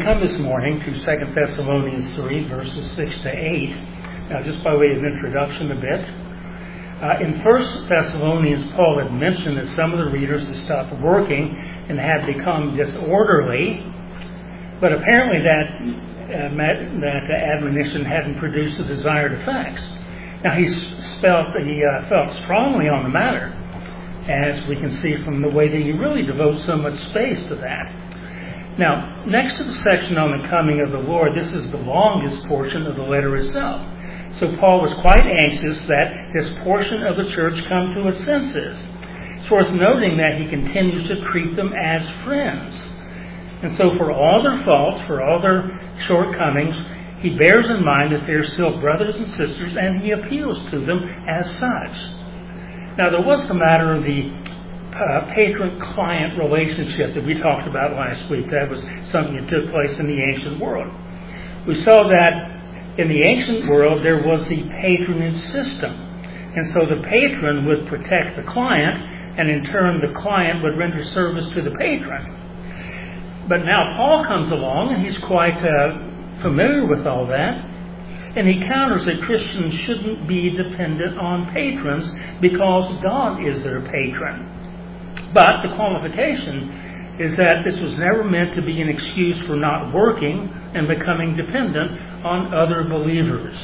come this morning to 2 Thessalonians 3, verses 6 to 8. Now, just by way of introduction a bit. In 1 Thessalonians, Paul had mentioned that some of the readers had stopped working and had become disorderly, but apparently that admonition hadn't produced the desired effects. Now, he felt strongly on the matter, as we can see from the way that he really devotes so much space to that. Now, next to the section on the coming of the Lord, this is the longest portion of the letter itself. So Paul was quite anxious that this portion of the church come to its senses. It's worth noting that he continues to treat them as friends. And so for all their faults, for all their shortcomings, he bears in mind that they're still brothers and sisters, and he appeals to them as such. Now, there was the matter of the patron-client relationship that we talked about last week. That was something that took place in the ancient world. We saw that in the ancient world there was the patronage system. And so the patron would protect the client, and in turn the client would render service to the patron. But now Paul comes along, and he's quite familiar with all that. And he counters that Christians shouldn't be dependent on patrons because God is their patron. But the qualification is that this was never meant to be an excuse for not working and becoming dependent on other believers.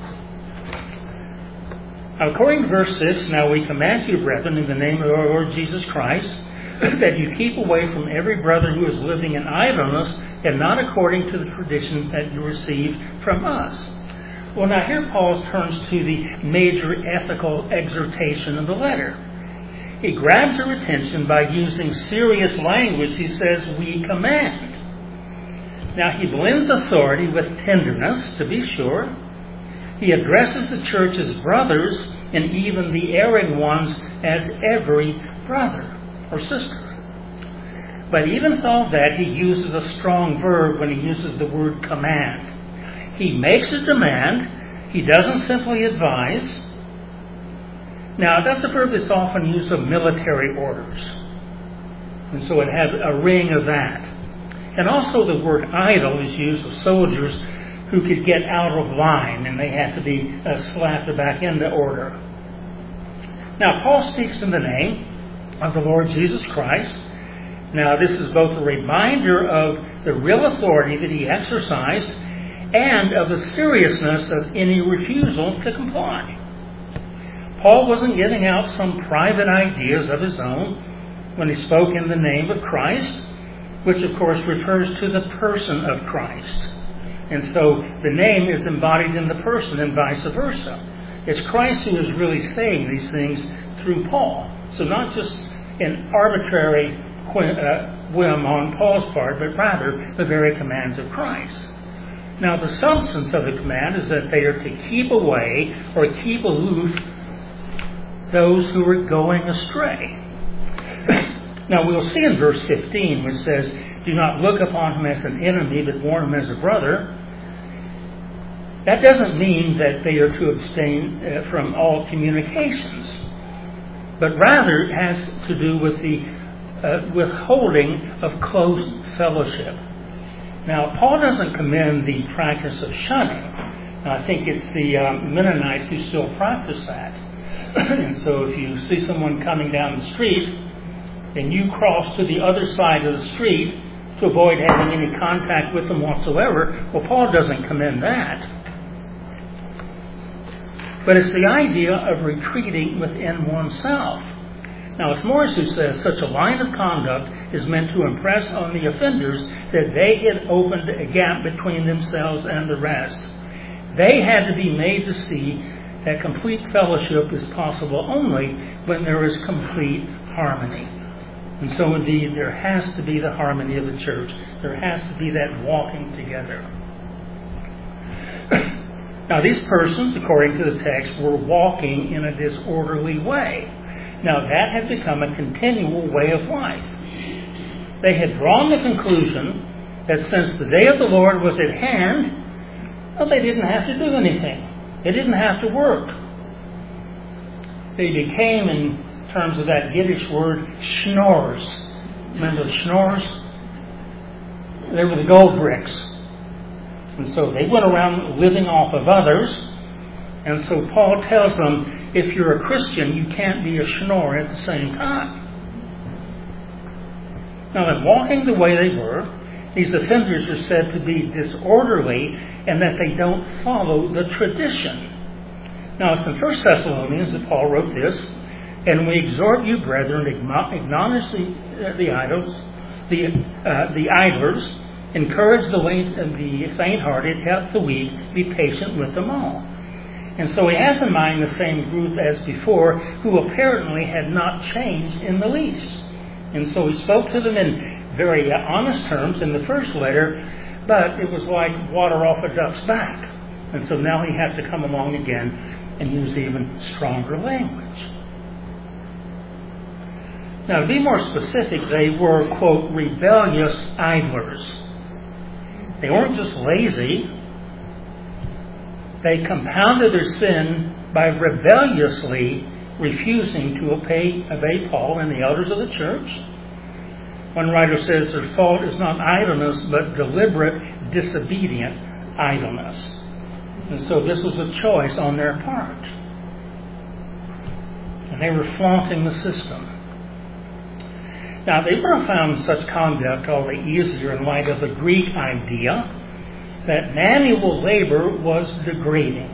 Now, according to verse 6, now we command you, brethren, in the name of our Lord Jesus Christ, that you keep away from every brother who is living in idleness and not according to the tradition that you received from us. Well, now here Paul turns to the major ethical exhortation of the letter. He grabs their attention by using serious language. He says, we command. Now, he blends authority with tenderness, to be sure. He addresses the church as brothers, and even the erring ones as every brother or sister. But even with all that, he uses a strong verb when he uses the word command. He makes a demand. He doesn't simply advise. Now, that's a verb that's often used of military orders. And so it has a ring of that. And also the word idle is used of soldiers who could get out of line, and they had to be slapped back into order. Now, Paul speaks in the name of the Lord Jesus Christ. Now, this is both a reminder of the real authority that he exercised and of the seriousness of any refusal to comply. Paul wasn't giving out some private ideas of his own when he spoke in the name of Christ, which of course refers to the person of Christ. And so the name is embodied in the person and vice versa. It's Christ who is really saying these things through Paul. So not just an arbitrary whim on Paul's part, but rather the very commands of Christ. Now, the substance of the command is that they are to keep away or keep aloof those who are going astray. Now, we'll see in verse 15, which says, do not look upon him as an enemy, but warn him as a brother. That doesn't mean that they are to abstain from all communications, but rather it has to do with the withholding of close fellowship. Now, Paul doesn't commend the practice of shunning. I think it's the Mennonites who still practice that. And so if you see someone coming down the street and you cross to the other side of the street to avoid having any contact with them whatsoever, well, Paul doesn't commend that. But it's the idea of retreating within oneself. Now, it's Morris who says such a line of conduct is meant to impress on the offenders that they had opened a gap between themselves and the rest. They had to be made to see that complete fellowship is possible only when there is complete harmony. And so indeed there has to be the harmony of the church. There has to be that walking together. Now, these persons, according to the text, were walking in a disorderly way. Now, that had become a continual way of life. They had drawn the conclusion that since the day of the Lord was at hand, well, they didn't have to do anything. They didn't have to work. They became, in terms of that Yiddish word, schnorrs. Remember the schnorrs? they were the gold bricks. And so they went around living off of others. And so Paul tells them, if you're a Christian, you can't be a schnorr at the same time. Now, in walking the way they were, these offenders are said to be disorderly and that they don't follow the tradition. Now, it's in 1 Thessalonians that Paul wrote this, and we exhort you, brethren, acknowledge the idlers, encourage the faint-hearted, help the weak, be patient with them all. And so he has in mind the same group as before, who apparently had not changed in the least. And so he spoke to them in very honest terms in the first letter, but it was like water off a duck's back. And so now he has to come along again and use even stronger language. Now, to be more specific, they were, quote, rebellious idlers. They weren't just lazy. They compounded their sin by rebelliously refusing to obey Paul and the elders of the church. One writer says their fault is not idleness, but deliberate, disobedient idleness. And so this was a choice on their part. And they were flaunting the system. Now, they would have found such conduct all the easier in light of the Greek idea that manual labor was degrading.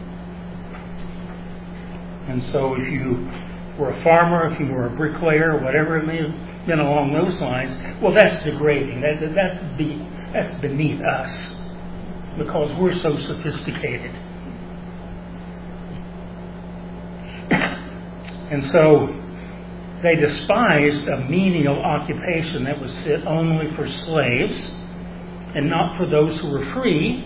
And so if you were a farmer, if you were a bricklayer, whatever it may have been along those lines, well, that's degrading. That's beneath us because we're so sophisticated. And so they despised a menial occupation that was fit only for slaves and not for those who were free.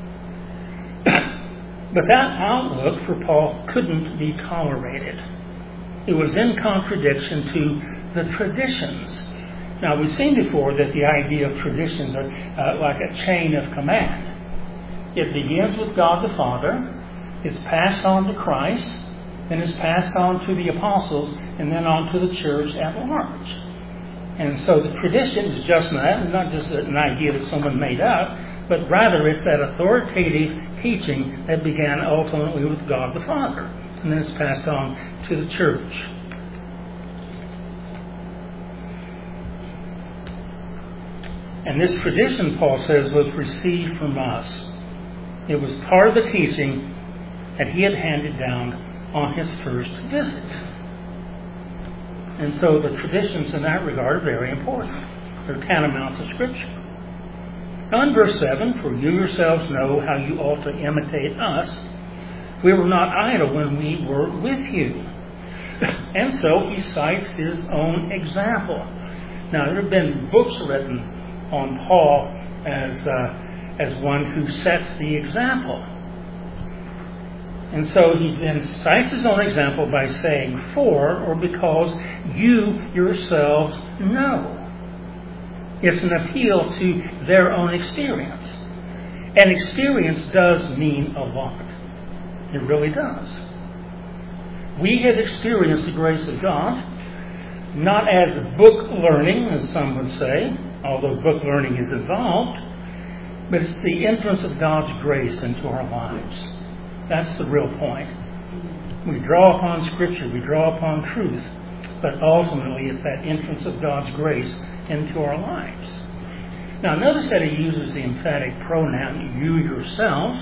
But that outlook for Paul couldn't be tolerated. It was in contradiction to the traditions. Now, we've seen before that the idea of traditions are like a chain of command. It begins with God the Father, is passed on to Christ, then is passed on to the apostles, and then on to the church at large. And so the tradition is just that, not just an idea that someone made up, but rather it's that authoritative teaching that began ultimately with God the Father, and then it's passed on to the church. And this tradition, Paul says, was received from us. It was part of the teaching that he had handed down on his first visit. And so the traditions in that regard are very important. They're tantamount to Scripture. Now in verse 7, for you yourselves know how you ought to imitate us. We were not idle when we were with you. And so he cites his own example. Now there have been books written on Paul as one who sets the example. And so he then cites his own example by saying, for or because you yourselves know. It's an appeal to their own experience. And experience does mean a lot. It really does. We have experienced the grace of God, not as book learning, as some would say, although book learning is involved, but it's the entrance of God's grace into our lives. That's the real point. We draw upon Scripture, we draw upon truth, but ultimately it's that entrance of God's grace into our lives. Now notice that he uses the emphatic pronoun, you yourselves.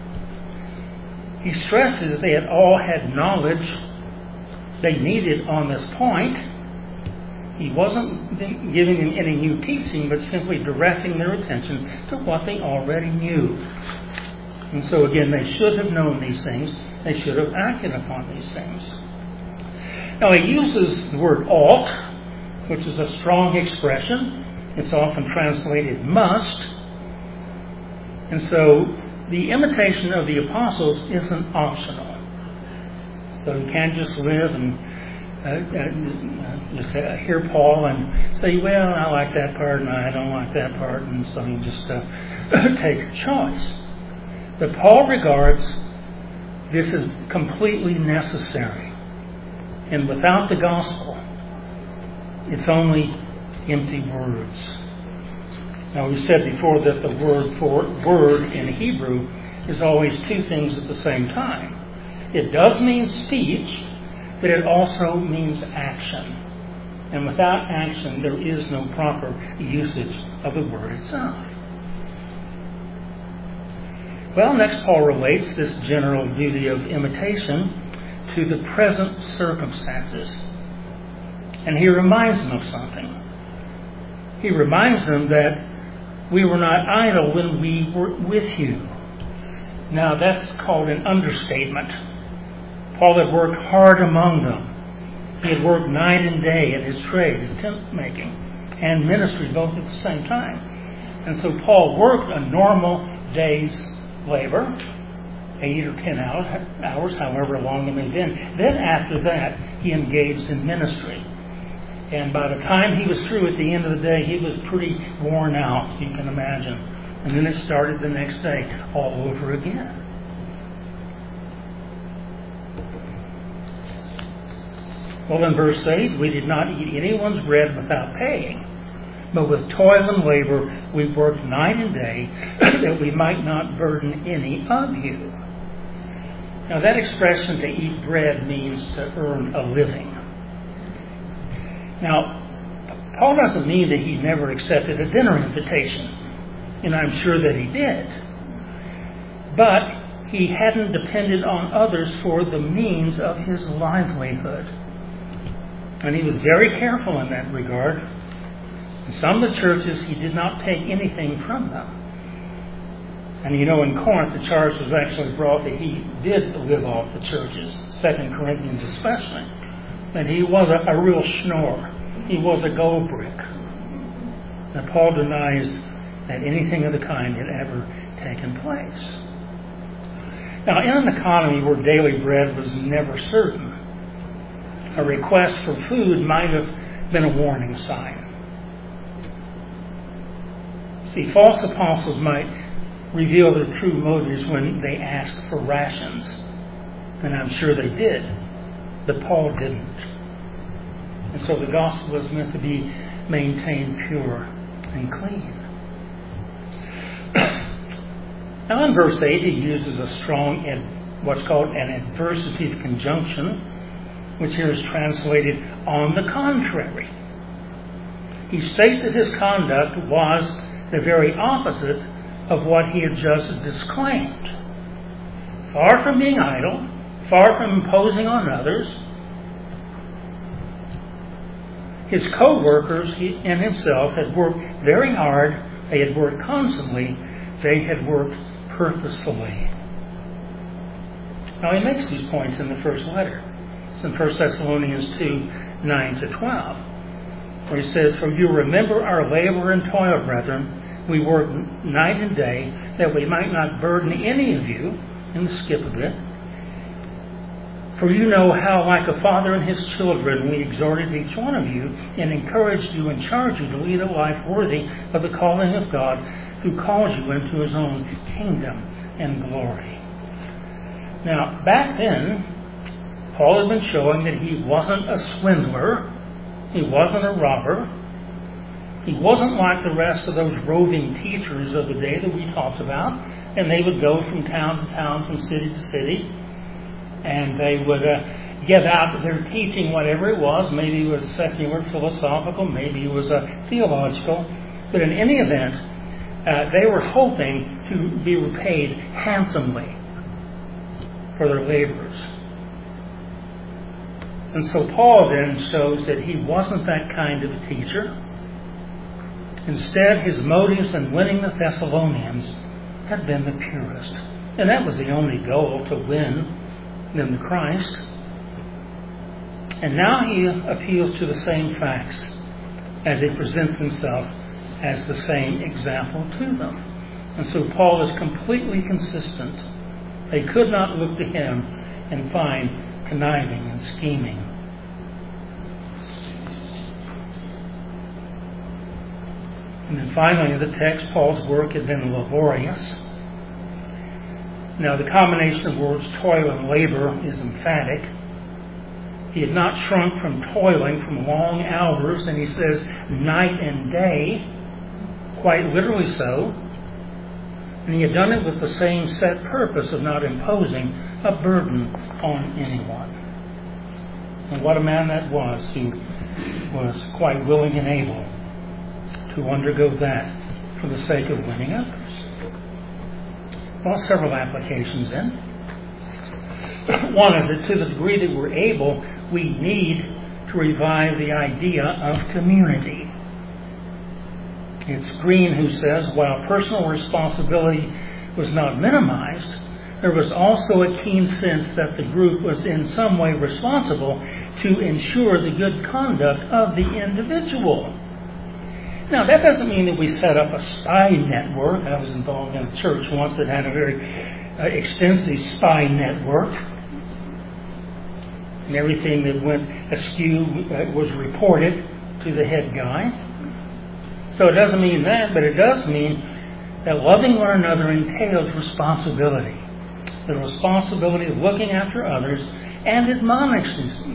He stresses that they had all had knowledge they needed on this point. He wasn't giving them any new teaching, but simply directing their attention to what they already knew. And so again, they should have known these things. They should have acted upon these things. Now he uses the word ought, which is a strong expression. It's often translated must. And so the imitation of the apostles isn't optional. So you can't just live and just hear Paul and say, well, I like that part and I don't like that part, and so you just take a choice. But Paul regards this as completely necessary. And without the gospel, it's only empty words. Now, we said before that the word for word in Hebrew is always two things at the same time. It does mean speech, but it also means action. And without action, there is no proper usage of the word itself. Well, next Paul relates this general duty of imitation to the present circumstances. And he reminds them of something. He reminds them that we were not idle when we were with you. Now, that's called an understatement. Paul had worked hard among them. He had worked night and day at his trade, his tent making, and ministry both at the same time. And so Paul worked a normal day's labor, 8 or 10 hours, however long it may have been. Then after that, he engaged in ministry. And by the time he was through at the end of the day, he was pretty worn out, you can imagine. And then it started the next day all over again. Well, in verse 8, we did not eat anyone's bread without paying, but with toil and labor we worked night and day that we might not burden any of you. Now, that expression, to eat bread, means to earn a living. Now, Paul doesn't mean that he never accepted a dinner invitation, and I'm sure that he did. But he hadn't depended on others for the means of his livelihood. And he was very careful in that regard. In some of the churches, he did not take anything from them. And you know, in Corinth, the charge was actually brought that he did live off the churches, 2 Corinthians especially. That he was a real schnorr. He was a gold brick. And Paul denies that anything of the kind had ever taken place. Now, in an economy where daily bread was never certain, a request for food might have been a warning sign. See, false apostles might reveal their true motives when they ask for rations. And I'm sure they did. But Paul didn't. And so the gospel is meant to be maintained pure and clean. Now in verse 8 he uses a strong, what's called an adversative conjunction, which here is translated on the contrary. He states that his conduct was the very opposite of what he had just disclaimed. Far from being idle, far from imposing on others, his co-workers and himself had worked very hard. They had worked constantly. They had worked purposefully. Now he makes these points in the first letter. It's in 1 Thessalonians 2, 9 to 12, where he says, "For you remember our labor and toil, brethren. We work night and day, that we might not burden any of you," and skip a bit. "For you know how, like a father and his children, we exhorted each one of you and encouraged you and charged you to lead a life worthy of the calling of God, who calls you into his own kingdom and glory." Now, back then, Paul had been showing that he wasn't a swindler. He wasn't a robber. He wasn't like the rest of those roving teachers of the day that we talked about. And they would go from town to town, from city to city. And they would give out their teaching, whatever it was. Maybe it was secular, philosophical. Maybe it was theological. But in any event, they were hoping to be repaid handsomely for their labors. And so Paul then shows that he wasn't that kind of a teacher. Instead, his motives in winning the Thessalonians had been the purest. And that was the only goal, to win them to Christ. And now he appeals to the same facts as he presents himself as the same example to them. And so Paul is completely consistent. They could not look to him and find conniving and scheming. And then finally in the text, Paul's work had been laborious. Now the combination of words toil and labor is emphatic. He had not shrunk from toiling from long hours, and he says night and day. quite literally so. And he had done it with the same set purpose of not imposing a burden on anyone. And what a man that was, who was quite willing and able to undergo that for the sake of winning others. Well, several applications then. One is that to the degree that we're able, we need to revive the idea of community. It's Green who says, while personal responsibility was not minimized, there was also a keen sense that the group was in some way responsible to ensure the good conduct of the individual. Now, that doesn't mean that we set up a spy network. I was involved in a church once that had a very extensive spy network. And everything that went askew was reported to the head guy. So it doesn't mean that, but it does mean that loving one another entails responsibility. The responsibility of looking after others and admonish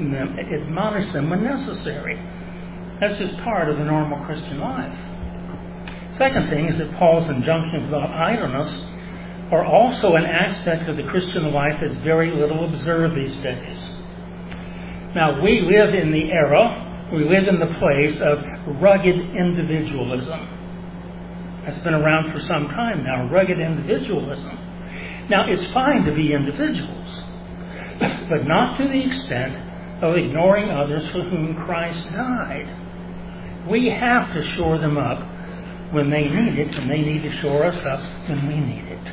them when necessary. That's just part of the normal Christian life. Second thing is that Paul's injunctions about idleness are also an aspect of the Christian life that's very little observed these days. Now, we live in the era, we live in the place of rugged individualism. That's been around for some time now, rugged individualism. Now, it's fine to be individuals, but not to the extent of ignoring others for whom Christ died. We have to shore them up when they need it, and they need to shore us up when we need it.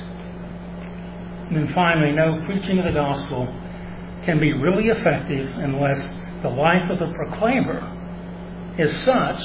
And then finally, no, preaching of the gospel can be really effective unless the life of the proclaimer is such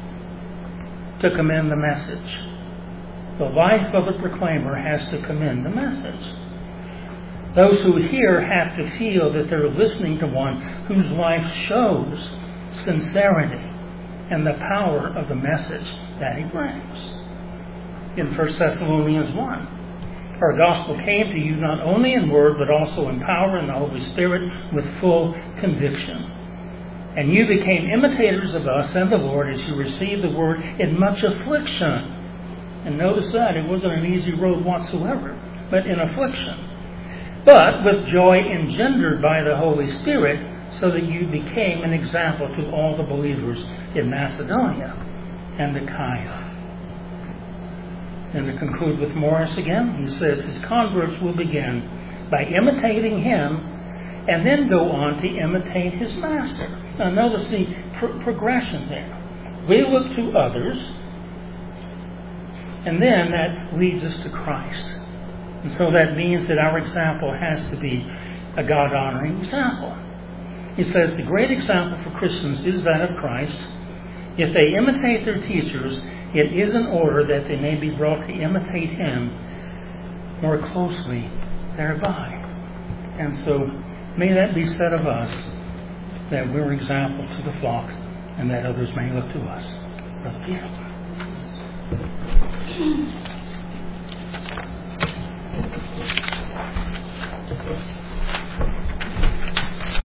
to commend the message. The life of the proclaimer has to commend the message. Those who hear have to feel that they're listening to one whose life shows sincerity and the power of the message that he brings. In 1 Thessalonians 1, our gospel came to you not only in word, but also in power in the Holy Spirit with full conviction. And you became imitators of us and the Lord as you received the word in much affliction. And notice that it wasn't an easy road whatsoever, but in affliction. But with joy engendered by the Holy Spirit, so that you became an example to all the believers in Macedonia and Achaia. And to conclude with Morris again, he says his converts will begin by imitating him and then go on to imitate his master. Now notice the progression there. We look to others, and then that leads us to Christ. And so that means that our example has to be a God-honoring example. He says the great example for Christians is that of Christ. If they imitate their teachers, it is in order that they may be brought to imitate him more closely thereby. And so may that be said of us, that we're example to the flock and that others may look to us. Brother Peter.